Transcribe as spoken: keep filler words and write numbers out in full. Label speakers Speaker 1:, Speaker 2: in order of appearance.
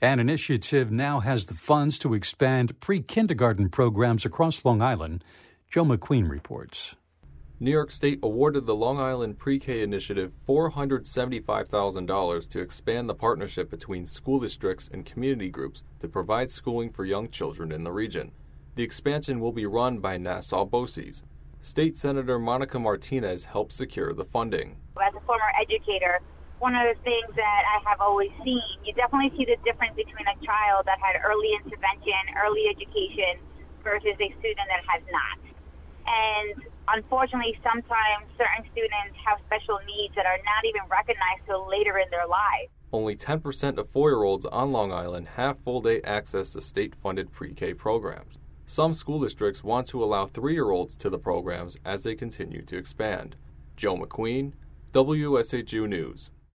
Speaker 1: An initiative now has the funds to expand pre-kindergarten programs across Long Island. Joe McQueen reports.
Speaker 2: New York State awarded the Long Island Pre-K Initiative four hundred seventy-five thousand dollars to expand the partnership between school districts and community groups to provide schooling for young children in the region. The expansion will be run by Nassau BOCES. State Senator Monica Martinez helped secure the funding.
Speaker 3: As a former educator, one of the things that I have always seen, you definitely see the difference between a child that had early intervention, early education, versus a student that has not. And unfortunately, sometimes certain students have special needs that are not even recognized till later in their lives.
Speaker 2: Only ten percent of four-year-olds on Long Island have full-day access to state-funded pre-K programs. Some school districts want to allow three-year-olds to the programs as they continue to expand. Joe McQueen, W S H U News.